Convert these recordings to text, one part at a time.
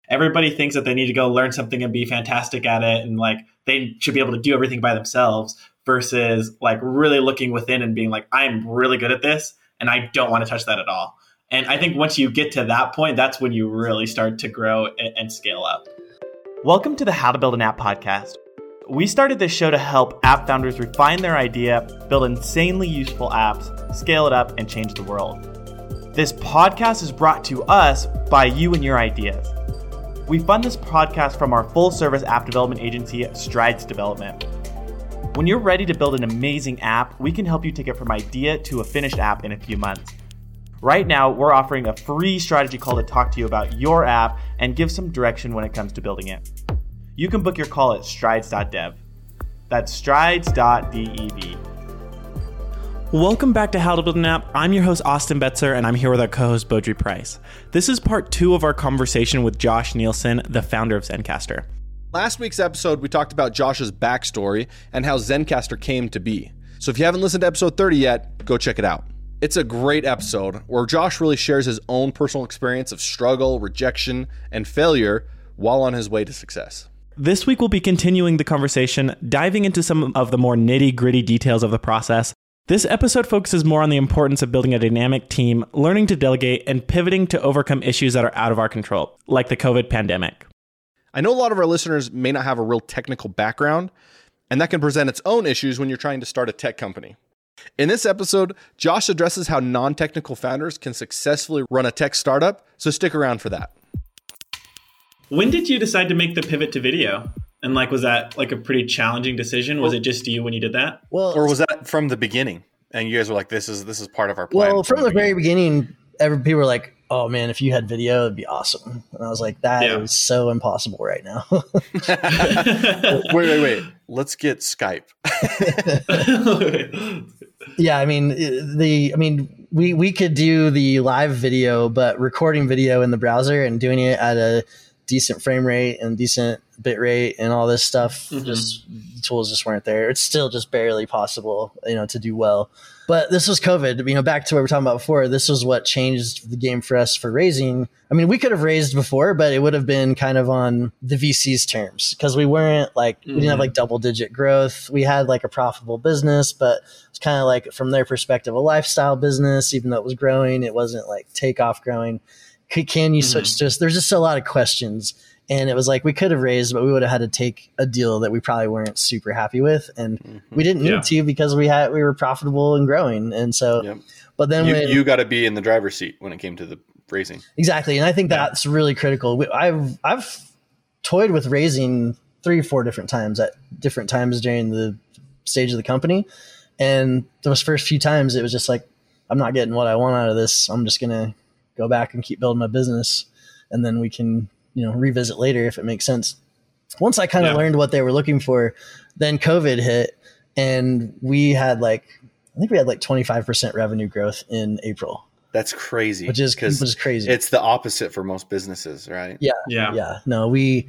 everybody thinks that they need to go learn something and be fantastic at it. And like, they should be able to do everything by themselves versus like really looking within and being like, I'm really good at this and I don't want to touch that at all. And I think once you get to that point, that's when you really start to grow and scale up. Welcome to the How to Build an App podcast. We started this show to help app founders refine their idea, build insanely useful apps, scale it up, and change the world. This podcast is brought to us by you and your ideas. We fund this podcast from our full-service app development agency, Strides Development. When you're ready to build an amazing app, we can help you take it from idea to a finished app in a few months. Right now, we're offering a free strategy call to talk to you about your app and give some direction when it comes to building it. You can book your call at strides.dev. That's strides.dev. Welcome back to How to Build an App. I'm your host, Austin Betzer, and I'm here with our co-host, Beaudry Price. This is part 2 of our conversation with Josh Nielsen, the founder of Zencastr. Last week's episode, we talked about Josh's backstory and how Zencastr came to be. So if you haven't listened to episode 30 yet, go check it out. It's a great episode where Josh really shares his own personal experience of struggle, rejection, and failure while on his way to success. This week, we'll be continuing the conversation, diving into some of the more nitty-gritty details of the process. This episode focuses more on the importance of building a dynamic team, learning to delegate, and pivoting to overcome issues that are out of our control, like the COVID pandemic. I know a lot of our listeners may not have a real technical background, and that can present its own issues when you're trying to start a tech company. In this episode, Josh addresses how non-technical founders can successfully run a tech startup, so stick around for that. When did you decide to make the pivot to video? And like, was that like a pretty challenging decision? Was it just you when you did that? Well, or was that from the beginning? And you guys were like, this is part of our plan. Well, from the very beginning, people were like, oh man, if you had video, it'd be awesome. And I was like, that is so impossible right now. Wait. Let's get Skype. Yeah, I mean, we could do the live video, but recording video in the browser and doing it at a decent frame rate and decent bit rate and all this stuff, just the tools just weren't there. It's still just barely possible, to do well. But this was COVID, back to what we were talking about before. This was what changed the game for us for raising. I mean, we could have raised before, but it would have been kind of on the VC's terms because we weren't we didn't have like double digit growth. We had like a profitable business, but it's kind of like from their perspective, a lifestyle business, even though it was growing, it wasn't like takeoff growing. Can you switch to us? There's just a lot of questions. And it was like, we could have raised, but we would have had to take a deal that we probably weren't super happy with. And we didn't need to because we were profitable and growing. And so, but then you got to be in the driver's seat when it came to the raising. Exactly. And I think that's really critical. I've toyed with raising 3 or 4 different times at different times during the stage of the company. And those first few times it was just like, I'm not getting what I want out of this. I'm just going to go back and keep building my business. And then we can, revisit later if it makes sense. Once I kind of learned what they were looking for, then COVID hit and we had I think we had 25% revenue growth in April. That's crazy. Which is crazy. It's the opposite for most businesses, right? Yeah. No, we,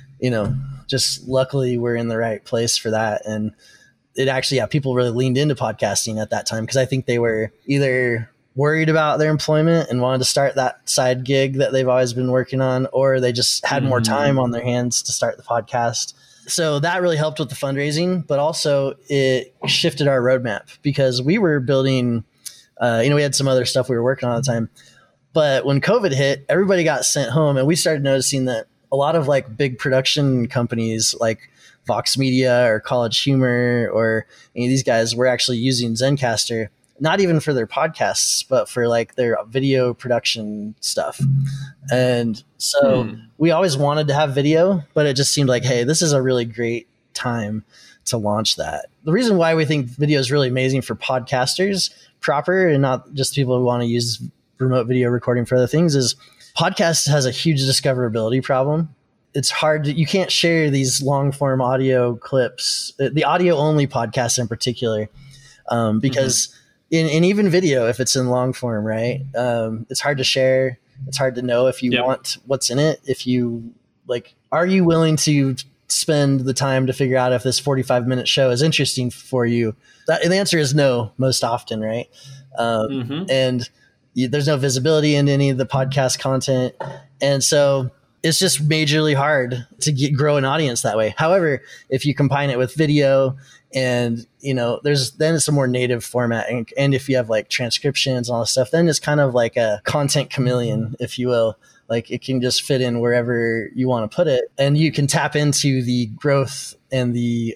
just luckily we're in the right place for that. And it actually, people really leaned into podcasting at that time because I think they were either worried about their employment and wanted to start that side gig that they've always been working on, or they just had more time on their hands to start the podcast. So that really helped with the fundraising, but also it shifted our roadmap because we were building, we had some other stuff we were working on at the time, but when COVID hit, everybody got sent home and we started noticing that a lot of big production companies like Vox Media or College Humor or any of these guys were actually using Zencastr, not even for their podcasts, but for their video production stuff. And so we always wanted to have video, but it just seemed like, hey, this is a really great time to launch that. The reason why we think video is really amazing for podcasters proper and not just people who want to use remote video recording for other things is podcast has a huge discoverability problem. It's hard you can't share these long form audio clips, the audio only podcasts in particular, because in even video, if it's in long form, right? It's hard to share. It's hard to know if you want what's in it. If you are you willing to spend the time to figure out if this 45-minute show is interesting for you? The answer is no, most often, right? And there's no visibility in any of the podcast content. And so it's just majorly hard to grow an audience that way. However, if you combine it with video and, then it's a more native format. And if you have like transcriptions and all this stuff, then it's kind of like a content chameleon, if you will. Like it can just fit in wherever you want to put it. And you can tap into the growth and the,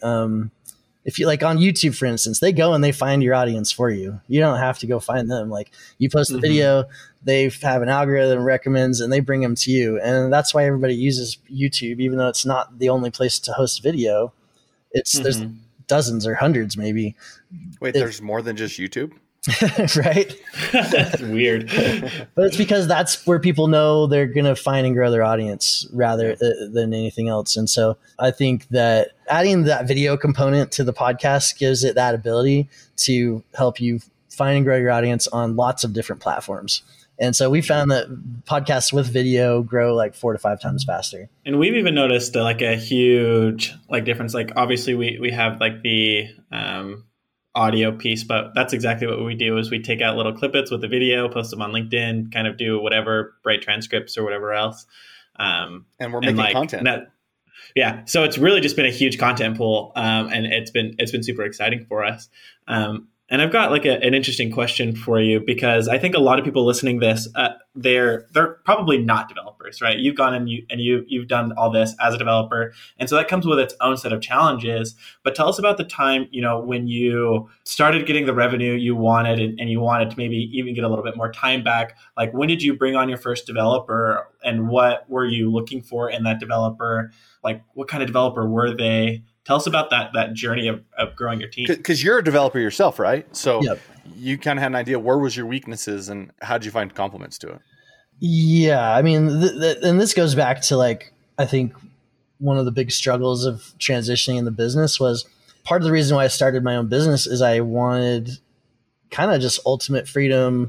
if you like on YouTube, for instance, they go and they find your audience for you. You don't have to go find them. Like you post the video, they have an algorithm recommends and they bring them to you. And that's why everybody uses YouTube, even though it's not the only place to host video. There's dozens or hundreds, maybe. Wait, there's more than just YouTube? Right? That's weird. But it's because that's where people know they're going to find and grow their audience rather than anything else. And so I think that adding that video component to the podcast gives it that ability to help you find and grow your audience on lots of different platforms. And so we found that podcasts with video grow like 4 to 5 times faster. And we've even noticed like a huge like difference. Like obviously we have like the audio piece, but that's exactly what we do is we take out little clippets with the video, post them on LinkedIn, kind of do whatever, write transcripts or whatever else. And we're making content. Yeah. So it's really just been a huge content pool. And it's been super exciting for us. And I've got like an interesting question for you, because I think a lot of people listening to this, they're probably not developers, right? You've gone and you've done all this as a developer. And so that comes with its own set of challenges. But tell us about the time, when you started getting the revenue you wanted and you wanted to maybe even get a little bit more time back. Like when did you bring on your first developer and what were you looking for in that developer? Like what kind of developer were they? Tell us about that journey of growing your team. Because you're a developer yourself, right? So you kind of had an idea, where was your weaknesses and how did you find compliments to it? Yeah, I mean, and this goes back to like, I think one of the big struggles of transitioning in the business was part of the reason why I started my own business is I wanted kind of just ultimate freedom.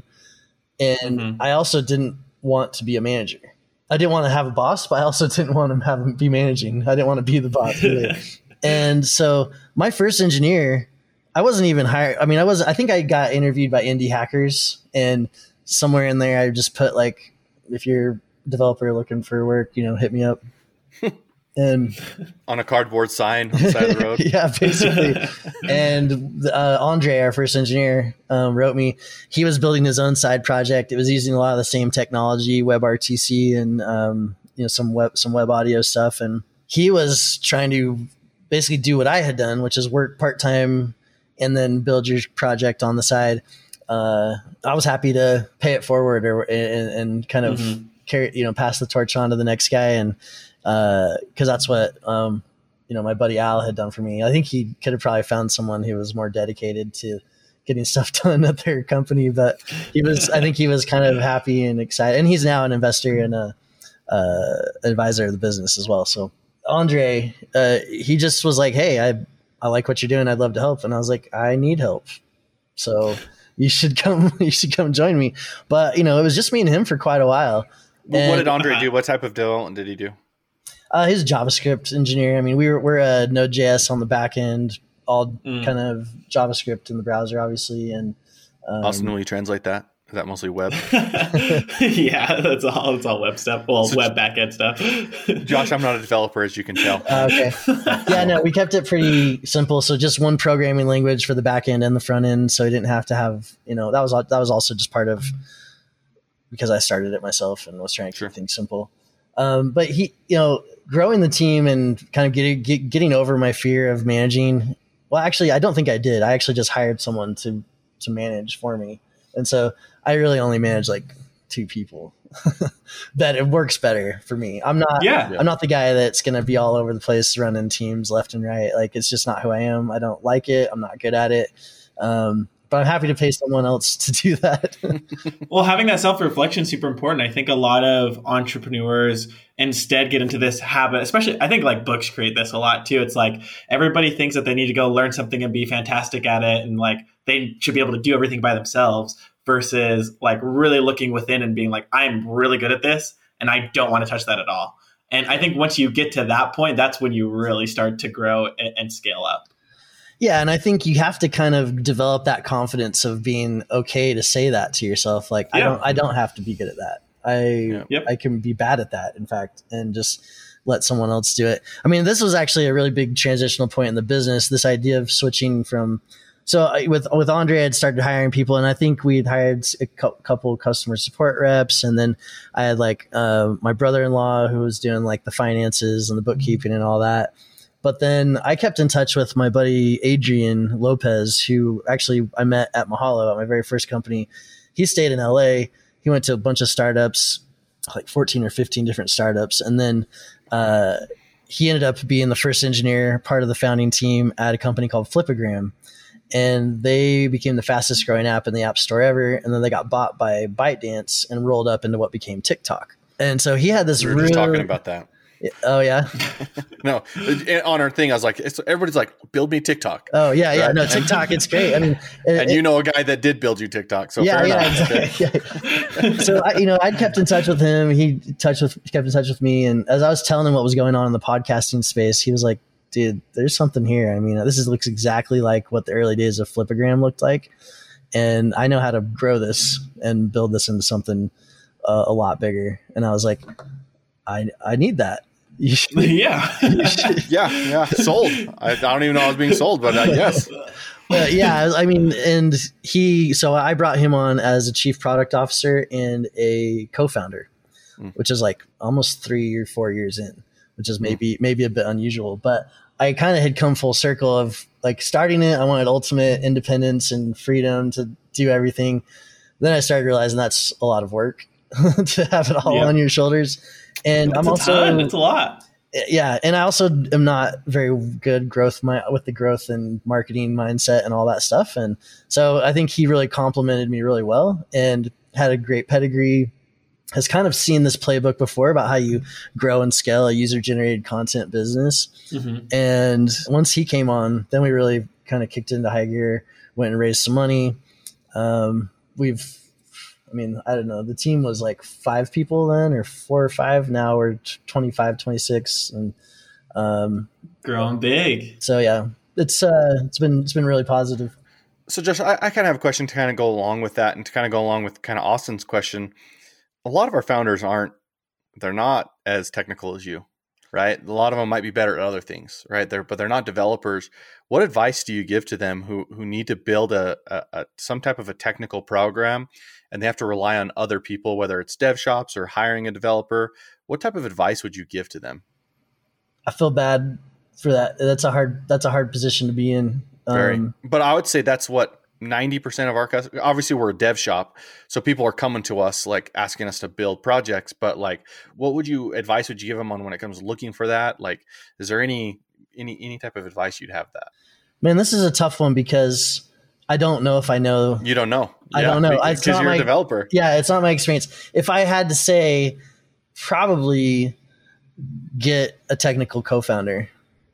And I also didn't want to be a manager. I didn't want to have a boss, but I also didn't want to have him be managing. I didn't want to be the boss either. And so my first engineer, I wasn't even hired. I mean, I think I got interviewed by indie hackers, and somewhere in there, I just put like, if you're a developer looking for work, hit me up. And on a cardboard sign on the side of the road. Yeah, basically. And Andre, our first engineer, wrote me. He was building his own side project. It was using a lot of the same technology, WebRTC, and some web audio stuff. And he was trying to basically do what I had done, which is work part-time and then build your project on the side. I was happy to pay it forward and kind of carry, pass the torch on to the next guy. And because that's what, my buddy Al had done for me. I think he could have probably found someone who was more dedicated to getting stuff done at their company, but I think he was kind of happy and excited. And he's now an investor and a advisor of the business as well. So Andre, he just was like, hey, I like what you're doing. I'd love to help. And I was like, I need help. So you should come join me. But, it was just me and him for quite a while. Well, what did Andre do? What type of development did he do? He's a JavaScript engineer. I mean, we're a Node.js on the back end, all kind of JavaScript in the browser, obviously. And Austin, will you translate that? Is that mostly web? Yeah, that's all web stuff. Well, web backend stuff. Josh, I'm not a developer, as you can tell. Okay. Yeah, no, we kept it pretty simple. So just one programming language for the back end and the front end. So I didn't have to have, that was also just part of, because I started it myself and was trying to keep things simple. But he, growing the team and kind of getting over my fear of managing. Well, actually, I don't think I did. I actually just hired someone to manage for me. And so I really only manage like 2 people. That it works better for me. I'm not the guy that's going to be all over the place running teams left and right. Like, it's just not who I am. I don't like it. I'm not good at it. But I'm happy to pay someone else to do that. Well, having that self-reflection is super important. I think a lot of entrepreneurs instead get into this habit, especially I think like books create this a lot too. It's like everybody thinks that they need to go learn something and be fantastic at it. And like they should be able to do everything by themselves versus like really looking within and being like, I'm really good at this and I don't want to touch that at all. And I think once you get to that point, that's when you really start to grow and scale up. Yeah, and I think you have to kind of develop that confidence of being okay to say that to yourself. Like, I don't have to be good at that. I can be bad at that, in fact, and just let someone else do it. I mean, this was actually a really big transitional point in the business, this idea of switching from, with Andre, I had started hiring people, and I think we'd hired a couple customer support reps. And then I had my brother-in-law who was doing like the finances and the bookkeeping and all that. But then I kept in touch with my buddy, Adrian Lopez, who actually I met at Mahalo at my very first company. He stayed in LA. He went to a bunch of startups, like 14 or 15 different startups. And then he ended up being the first engineer, part of the founding team at a company called Flipagram. And they became the fastest growing app in the App Store ever. And then they got bought by ByteDance and rolled up into what became TikTok. And so he had this we were just talking about that. Oh, yeah. No, on our thing, I was like, everybody's like, build me TikTok. Oh, yeah, yeah. Right? No, TikTok, it's great. I mean, and you know a guy that did build you TikTok. So fair enough. Exactly. Yeah. So, I'd kept in touch with him. He kept in touch with me. And as I was telling him what was going on in the podcasting space, he was like, dude, there's something here. I mean, looks exactly like what the early days of Flipagram looked like. And I know how to grow this and build this into something a lot bigger. And I was like, I need that. Yeah. Yeah. Sold. I don't even know I was being sold, but yes. Yeah. I mean, and so I brought him on as a chief product officer and a co-founder, which is like almost 3 or 4 years in, which is maybe a bit unusual, but I kind of had come full circle of like starting it. I wanted ultimate independence and freedom to do everything. Then I started realizing that's a lot of work to have it all on your shoulders. And it's a lot. Yeah. And I also am not very good with the growth and marketing mindset and all that stuff. And so I think he really complimented me really well and had a great pedigree, has kind of seen this playbook before about how you grow and scale a user generated content business. Mm-hmm. And once he came on, then we really kind of kicked into high gear, went and raised some money. I don't know. The team was like 5 people then, or 4 or 5. Now we're 25, 26, and growing big. So yeah, it's been really positive. So Josh, I kind of have a question to kind of go along with that, and to kind of go along with kind of Austin's question. A lot of our founders they're not as technical as you, right? A lot of them might be better at other things, right? But they're not developers. What advice do you give to them who need to build some type of a technical program, and they have to rely on other people, whether it's dev shops or hiring a developer? What type of advice would you give to them? I feel bad for that. That's a hard position to be in. But I would say that's what 90% of our customers, obviously we're a dev shop, so people are coming to us like asking us to build projects, but like, what advice would you give them on when it comes to looking for that? Like, is there any type of advice you'd have that? Man, this is a tough one because I don't know if I know. You don't know. I don't know. Because you're a developer. Yeah, it's not my experience. If I had to say, probably get a technical co-founder.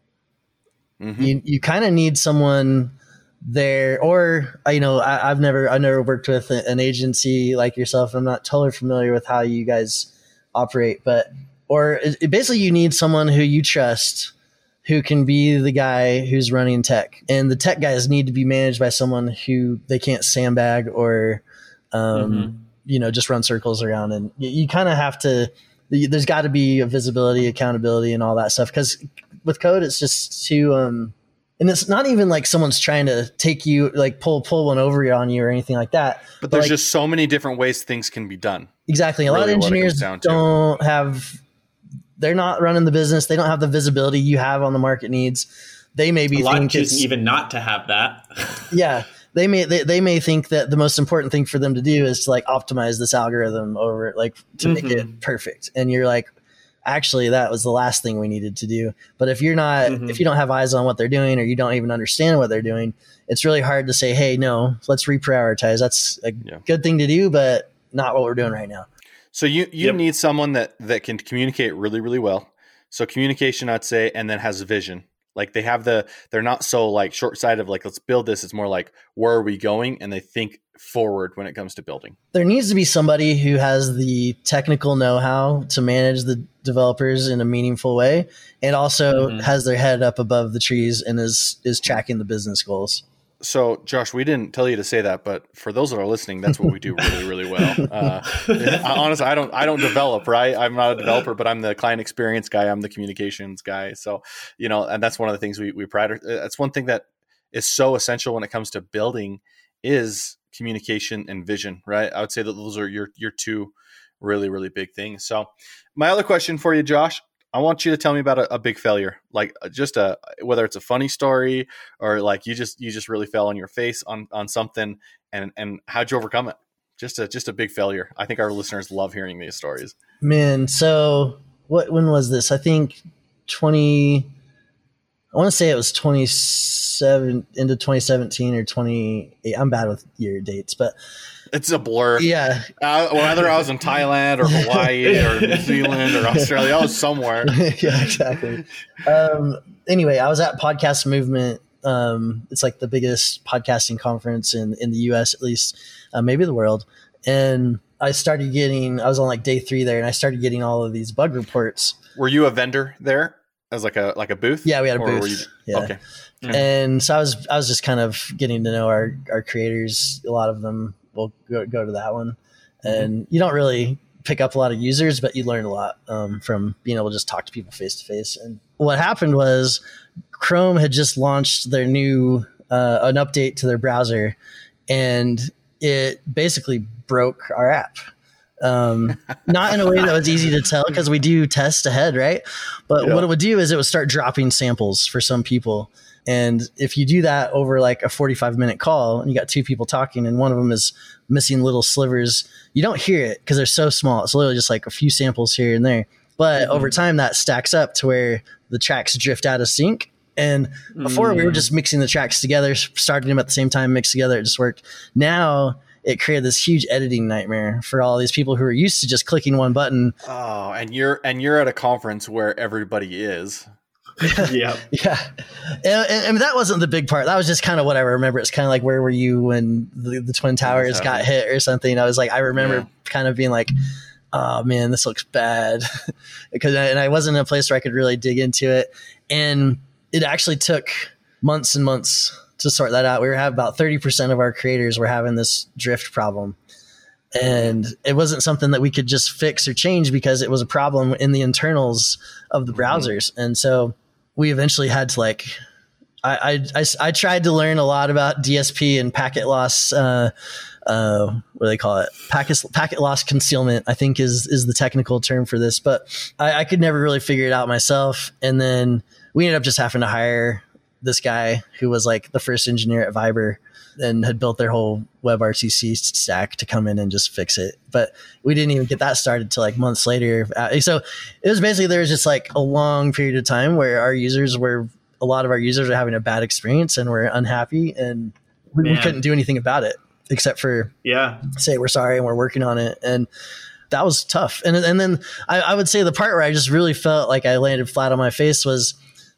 Mm-hmm. You kind of need someone there, or I've never worked with an agency like yourself. I'm not totally familiar with how you guys operate, basically you need someone who you trust, who can be the guy who's running tech, and the tech guys need to be managed by someone who they can't sandbag or, just run circles around. And you kind of have to, there's got to be a visibility, accountability, and all that stuff. Because with code, it's just too, and it's not even like someone's trying to take you, like pull one over on you or anything like that. But there's just so many different ways things can be done. Exactly. A lot of engineers they're not running the business. They don't have the visibility you have on the market needs. They may be choosing even not to have that. Yeah. They may think that the most important thing for them to do is to like optimize this algorithm over like to make it perfect. And you're like, actually, that was the last thing we needed to do. But if you're not, if you don't have eyes on what they're doing, or you don't even understand what they're doing, it's really hard to say, hey, no, let's reprioritize. That's a good thing to do, but not what we're doing right now. So you need someone that can communicate really, really well. So communication, I'd say, and then has a vision. Like they're not so like short-sighted, like let's build this. It's more like, where are we going? And they think forward when it comes to building. There needs to be somebody who has the technical know-how to manage the developers in a meaningful way, and also has their head up above the trees and is tracking the business goals. So, Josh, we didn't tell you to say that, but for those that are listening, that's what we do really, really well. Honestly, I don't develop, right? I'm not a developer, but I'm the client experience guy. I'm the communications guy. So, and that's one of the things we pride. That's one thing that is so essential when it comes to building is communication and vision, right? I would say that those are your two really, really big things. So, my other question for you, Josh. I want you to tell me about a big failure, like just whether it's a funny story or like you just really fell on your face on something, and how'd you overcome it? Just a big failure. I think our listeners love hearing these stories. Man, so when was this? I think I want to say it was 27 into 2017 or 28. I'm bad with year dates, but it's a blur. Yeah. Whether I was in Thailand or Hawaii or New Zealand or Australia, I was somewhere. Yeah, exactly. Anyway, I was at Podcast Movement. It's like the biggest podcasting conference in the US, at least, maybe the world. And I was on like day 3 there, and I started getting all of these bug reports. Were you a vendor there as like a booth? Yeah, we had a booth. Yeah. Okay. And so I was just kind of getting to know our creators. A lot of them will go to that one, and you don't really pick up a lot of users, but you learn a lot from being able to just talk to people face to face. And what happened was Chrome had just launched their new an update to their browser, and it basically broke our app. Not in a way that was easy to tell because we do test ahead, right? But what it would do is it would start dropping samples for some people. And if you do that over like a 45-minute call and you got 2 people talking and one of them is missing little slivers, you don't hear it because they're so small. It's literally just like a few samples here and there. But over time that stacks up to where the tracks drift out of sync. And before we were just mixing the tracks together, starting them at the same time, mixed together, it just worked. Now it created this huge editing nightmare for all these people who are used to just clicking one button. Oh, and you're at a conference where everybody is. Yeah. And that wasn't the big part. That was just kind of what I remember. It's kind of like, where were you when the Twin Towers got hit or something? I was like, I remember kind of being like, oh man, this looks bad. And I wasn't in a place where I could really dig into it. And it actually took months and months to sort that out. We were having about 30% of our creators were having this drift problem. And it wasn't something that we could just fix or change because it was a problem in the internals of the browsers. And so we eventually had to I tried to learn a lot about DSP and packet loss. What do they call it? Packet loss concealment, I think is the technical term for this, but I could never really figure it out myself. And then we ended up just having to hire this guy who was like the first engineer at Viber and had built their whole WebRTC stack to come in and just fix it. But we didn't even get that started till like months later. So it was basically, there was just like a long period of time where a lot of our users were having a bad experience and were unhappy, and we couldn't do anything about it except for say we're sorry and we're working on it. And that was tough. And then I would say the part where I just really felt like I landed flat on my face was,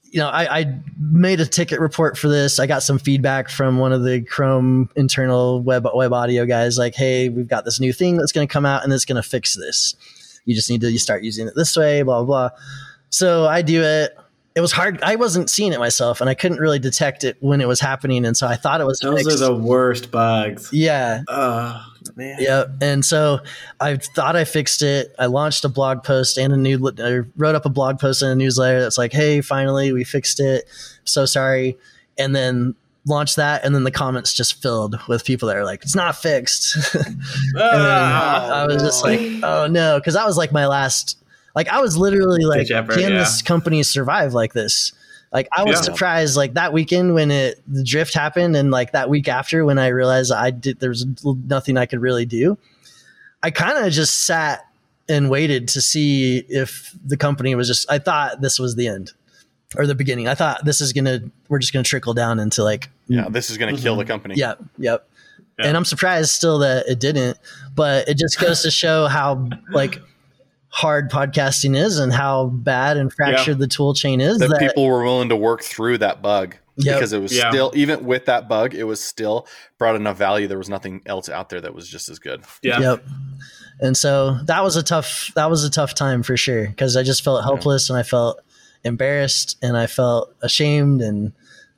I made a ticket report for this. I got some feedback from one of the Chrome internal web audio guys, like, hey, we've got this new thing that's going to come out and it's going to fix this. You just need to start using it this way, blah, blah, blah. So I do it. It was hard. I wasn't seeing it myself and I couldn't really detect it when it was happening. And so I thought it was Those fixed. are the worst bugs. Yeah. Man. Yeah. And so I thought I fixed it. I launched a blog post and I wrote up a blog post and a newsletter that's like, hey, finally we fixed it. So sorry. And then launched that. And then the comments just filled with people that are like, it's not fixed. And then I was just like, oh no. Cause that was like my last, like I was literally like, can this company survive like this? Like I was surprised like that weekend when the drift happened, and like that week after when I realized there was nothing I could really do. I kind of just sat and waited to see if the company was I thought this was the end or the beginning. I thought we're just going to trickle down into like, this is going to kill the company. Yep. And I'm surprised still that it didn't, but it just goes to show how like hard podcasting is and how bad and fractured the tool chain is, that people were willing to work through that bug because it was still, even with that bug, it was still brought enough value. There was nothing else out there that was just as good. Yep. And so that was a tough time for sure. Cause I just felt helpless and I felt embarrassed and I felt ashamed. And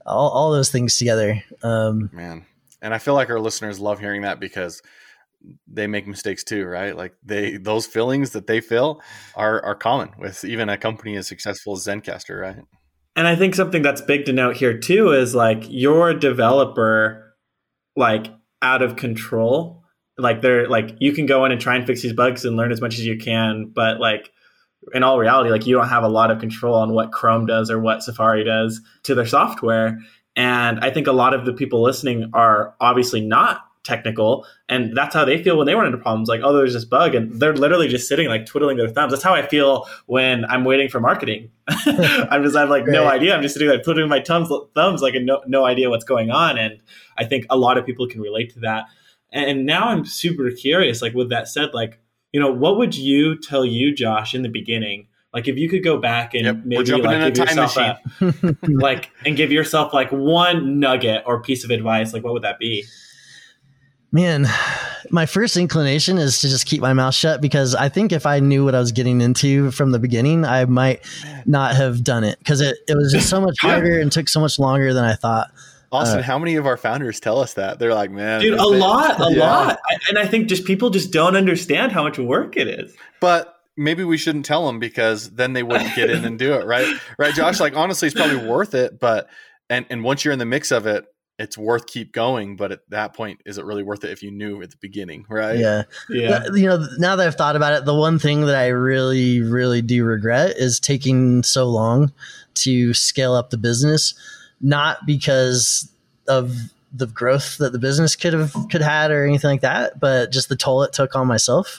all those things together. Man. And I feel like our listeners love hearing that because they make mistakes too, right? Like those feelings that they feel are common with even a company as successful as Zencastr, right? And I think something that's big to note here too is like you're a developer like out of control. Like they're like you can go in and try and fix these bugs and learn as much as you can, but like in all reality, like you don't have a lot of control on what Chrome does or what Safari does to their software. And I think a lot of the people listening are obviously not technical, and that's how they feel when they run into problems. Like, oh, there's this bug, and they're literally just sitting like twiddling their thumbs. That's how I feel when I'm waiting for marketing. I have like no idea. I'm just sitting there twiddling my thumbs like no idea what's going on. And I think a lot of people can relate to that. And now I'm super curious. Like with that said, like what would you tell you, Josh, in the beginning? Like if you could go back and maybe like give yourself like and give yourself like one nugget or piece of advice, like what would that be? Man, my first inclination is to just keep my mouth shut, because I think if I knew what I was getting into from the beginning, I might not have done it, because it was just so much harder and took so much longer than I thought. Austin, how many of our founders tell us that? They're like, man, dude, a lot. And I think people just don't understand how much work it is. But maybe we shouldn't tell them, because then they wouldn't get in and do it. Right, Josh? Like, honestly, it's probably worth it. But, and once you're in the mix of it, it's worth keep going. But at that point, is it really worth it if you knew at the beginning? Right. Yeah. Now that I've thought about it, the one thing that I really, really do regret is taking so long to scale up the business, not because of the growth that the business could had or anything like that, but just the toll it took on myself.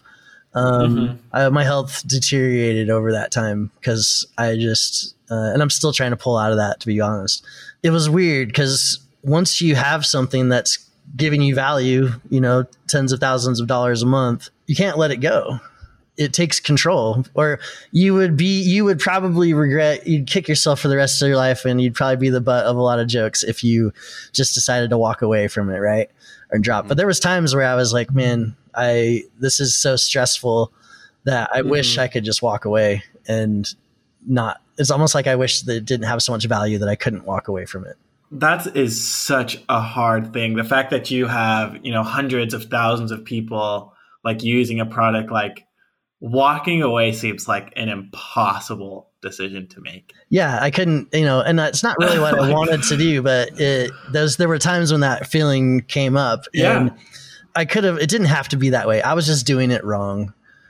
My health deteriorated over that time because I just, and I'm still trying to pull out of that, to be honest. It was weird because once you have something that's giving you value, tens of thousands of dollars a month, you can't let it go. It takes control, or you would probably regret, you'd kick yourself for the rest of your life, and you'd probably be the butt of a lot of jokes if you just decided to walk away from it, right? Or drop. But there was times where I was like, man, this is so stressful that I wish I could just walk away and not. It's almost like I wish that it didn't have so much value that I couldn't walk away from it. That is such a hard thing. The fact that you have, hundreds of thousands of people like using a product, like walking away seems like an impossible decision to make. Yeah, I couldn't, and that's not really what I wanted to do, but there were times when that feeling came up, and it didn't have to be that way. I was just doing it wrong.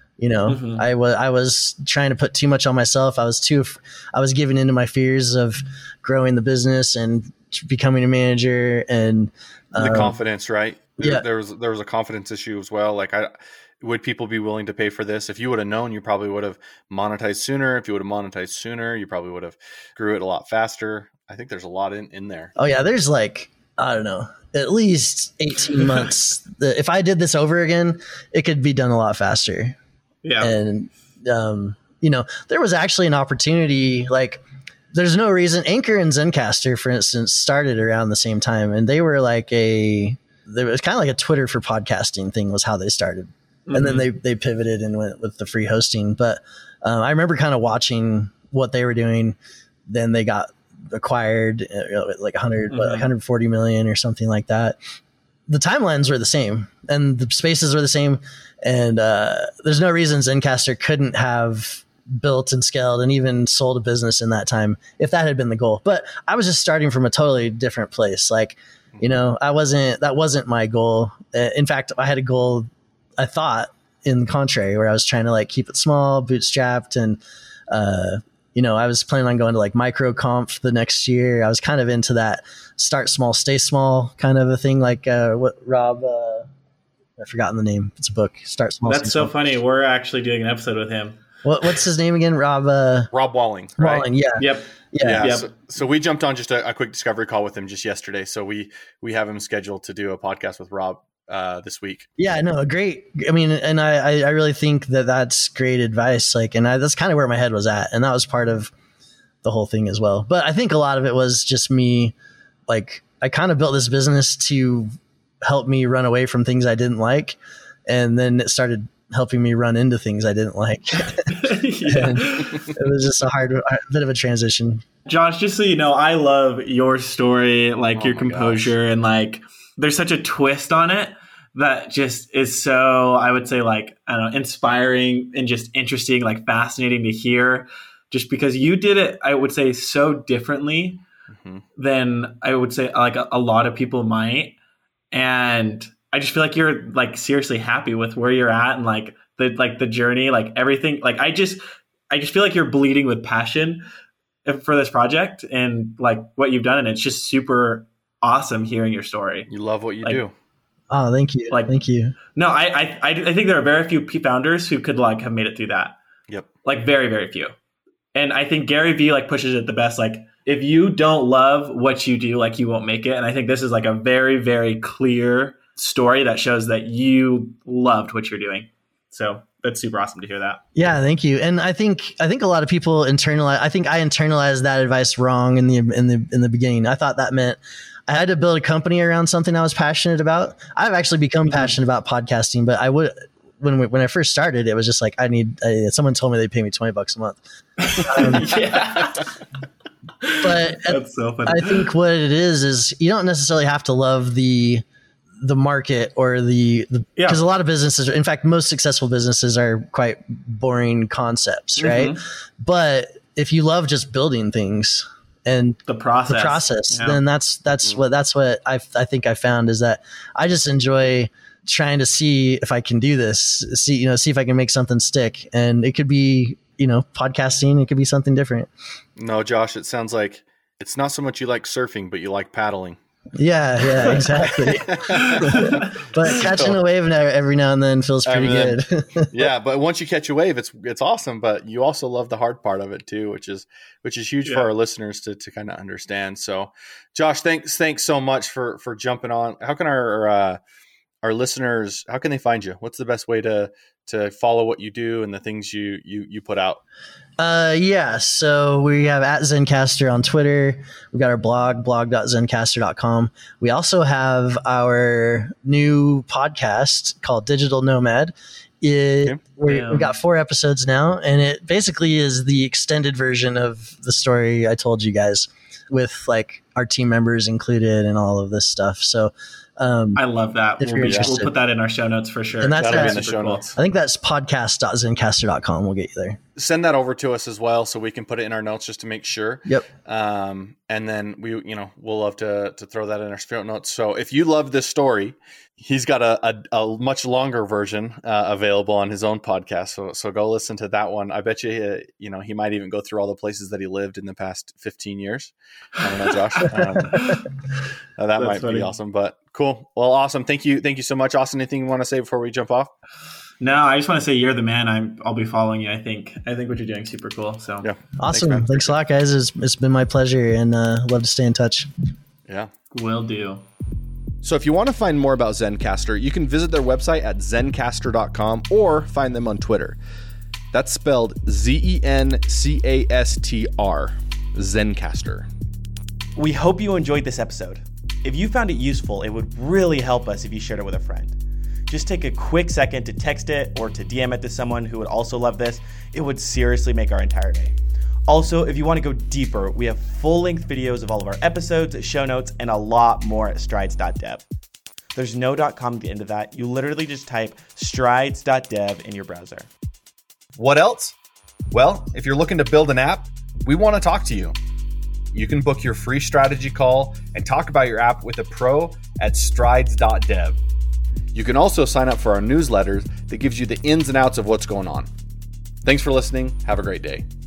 I was trying to put too much on myself. I was giving into my fears of growing the business and becoming a manager, and the confidence, right? Yeah. There was a confidence issue as well. Like, would people be willing to pay for this? If you would have known, you probably would have monetized sooner. If you would have monetized sooner, you probably would have grew it a lot faster. I think there's a lot in there. Oh yeah. There's like, I don't know, at least 18 months. If I did this over again, it could be done a lot faster. Yeah. And, there was actually an opportunity, like there's no reason. Anchor and Zencastr, for instance, started around the same time, and they were like there was kind of like a Twitter for podcasting thing was how they started. And then they pivoted and went with the free hosting. But I remember kind of watching what they were doing. Then they got acquired like 140 million or something like that. The timelines were the same and the spaces were the same. And there's no reason Zencastr couldn't have built and scaled and even sold a business in that time if that had been the goal. But I was just starting from a totally different place. Like, that wasn't my goal. In fact, I had a goal, I thought, in the contrary, where I was trying to like keep it small, bootstrapped, and I was planning on going to like MicroConf the next year. I was kind of into that start small, stay small kind of a thing, like what Rob, I've forgotten the name. It's a book. Start small. That's so funny. We're actually doing an episode with him. What's his name again? Rob Walling. Right? Walling. Yeah. Yep. Yeah. Yep. So we jumped on just a quick discovery call with him just yesterday. So we have him scheduled to do a podcast with Rob this week. Yeah, no, great. I mean, and I really think that that's great advice. Like, and that's kind of where my head was at. And that was part of the whole thing as well. But I think a lot of it was just me, like, I kind of built this business to help me run away from things I didn't like. And then it started helping me run into things I didn't like. It was just a bit of a transition. Josh, just so you know, I love your story, like Oh your my composure, and like there's such a twist on it that just is so, I would say, like, I don't know, inspiring and just interesting, like fascinating to hear, just because you did it, I would say, so differently than I would say like a lot of people might. And I just feel like you're like seriously happy with where you're at and like the journey, like everything. Like I just feel like you're bleeding with passion for this project and like what you've done. And it's just super awesome hearing your story. You love what you Like, do. Oh, thank you. Like- Thank you. No, I think there are very few founders who could like have made it through that. Yep. Like very, very few. And I think Gary Vee like pushes it the best. Like if you don't love what you do, like you won't make it. And I think this is like a very, very clear story that shows that you loved what you're doing. So that's super awesome to hear that. Yeah, thank you. And I think a lot of people internalize. I think I internalized that advice wrong in the beginning. I thought that meant I had to build a company around something I was passionate about. I've actually become passionate about podcasting, but I would when I first started, it was just like someone told me they'd pay me $20 a month. Yeah. But That's so funny. I think what it is you don't necessarily have to love the market or because a lot of businesses, in fact, most successful businesses are quite boring concepts, right? But if you love just building things and the process, then that's what I think I found is that I just enjoy trying to see if I can do this, see if I can make something stick. And it could be, podcasting, it could be something different. No, Josh, it sounds like it's not so much you like surfing, but you like paddling. Yeah, exactly. But catching a wave every now and then feels pretty good. Yeah, but once you catch a wave, it's awesome. But you also love the hard part of it too, which is huge for our listeners to kind of understand. So, Josh, thanks so much for jumping on. How can our listeners, how can they find you? What's the best way to follow what you do and the things you put out? So we have @Zencastr on Twitter. We've got our blog.zencastr.com. We also have our new podcast called Digital Nomad. We've got 4 episodes now, and it basically is the extended version of the story I told you guys, with like our team members included and all of this stuff. So I love that. If you're interested. We'll put that in our show notes for sure. And that's That'll be in the show notes. I think that's podcast.zencastr.com. We'll get you there. Send that over to us as well, so we can put it in our notes just to make sure. Yep. And then we'll love to throw that in our show notes. So if you love this story, he's got a much longer version available on his own podcast. So go listen to that one. I bet you, he might even go through all the places that he lived in the past 15 years. I don't know, Josh. That might be awesome, but cool. Well, awesome. Thank you so much, Austin. Anything you want to say before we jump off? No, I just want to say you're the man. I'll be following you. I think what you're doing is super cool. So yeah, awesome. Thanks a lot, guys. It's been my pleasure, and love to stay in touch. Yeah, will do. So if you want to find more about Zencastr, you can visit their website at zencastr.com or find them on Twitter. That's spelled Zencastr, Zencastr. We hope you enjoyed this episode. If you found it useful, it would really help us if you shared it with a friend. Just take a quick second to text it or to DM it to someone who would also love this. It would seriously make our entire day. Also, if you want to go deeper, we have full-length videos of all of our episodes, show notes, and a lot more at strides.dev. There's no .com at the end of that. You literally just type strides.dev in your browser. What else? Well, if you're looking to build an app, we want to talk to you. You can book your free strategy call and talk about your app with a pro at strides.dev. You can also sign up for our newsletters that gives you the ins and outs of what's going on. Thanks for listening. Have a great day.